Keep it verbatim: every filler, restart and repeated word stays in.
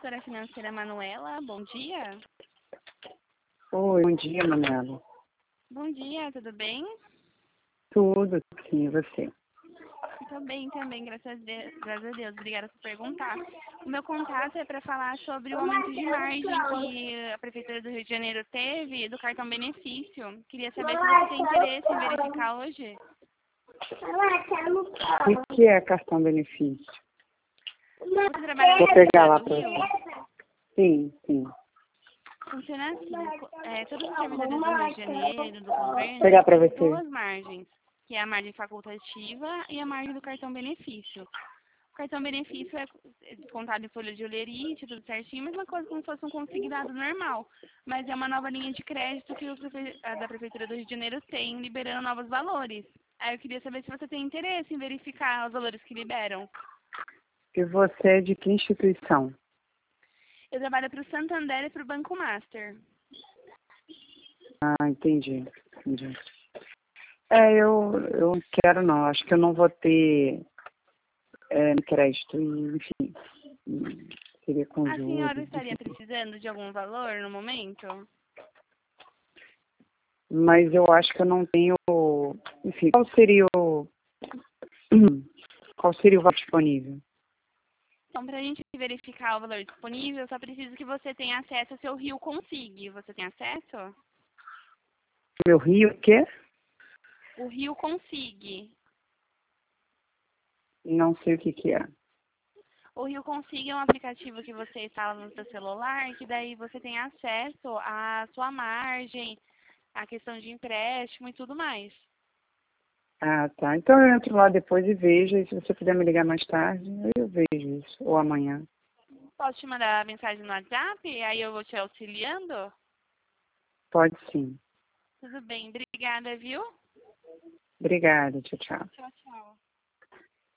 assessora financeira Manuela. Bom dia. Oi, bom dia, Manuela. Bom dia, tudo bem? Tudo, sim, e você? Estou bem também, graças a Deus. Graças a Deus. Obrigada por perguntar. O meu contato é para falar sobre o aumento de margem que a Prefeitura do Rio de Janeiro teve do cartão benefício. Queria saber se você tem interesse em verificar hoje. O que é cartão benefício? Você trabalha Vou na pegar Prefeitura lá do para Rio? você. Sim, sim. Funciona assim. É, todos os servidores do Rio de Janeiro, do governo, Vou pegar para têm você. duas margens, que é a margem facultativa e a margem do cartão benefício. O cartão benefício é descontado em folha de olerite, tudo certinho, mesma coisa como se fosse um consignado normal. Mas é uma nova linha de crédito que o prefe... a da Prefeitura do Rio de Janeiro tem, liberando novos valores. Aí eu queria saber se você tem interesse em verificar os valores que liberam. E você é de que instituição? Eu trabalho para o Santander e para o Banco Master. Ah, entendi, entendi. É, eu, eu não quero não, acho que eu não vou ter é, crédito, e, enfim, hum, seria com A senhora juros, estaria enfim. precisando de algum valor no momento? Mas eu acho que eu não tenho, enfim, qual seria o, qual seria o valor disponível? Então, para a gente verificar o valor disponível, eu só preciso que você tenha acesso ao seu Rio Consig. Você tem acesso? Meu Rio, o quê? O Rio Consig. Não sei o que que é. O Rio Consig é um aplicativo que você instala no seu celular, que daí você tem acesso à sua margem, à questão de empréstimo e tudo mais. Ah, tá. Então eu entro lá depois e vejo, e se você puder me ligar mais tarde, eu vejo isso, ou amanhã. Posso te mandar a mensagem no WhatsApp? Aí eu vou te auxiliando? Pode sim. Tudo bem. Obrigada, viu? Obrigada, tchau, tchau. Tchau, tchau.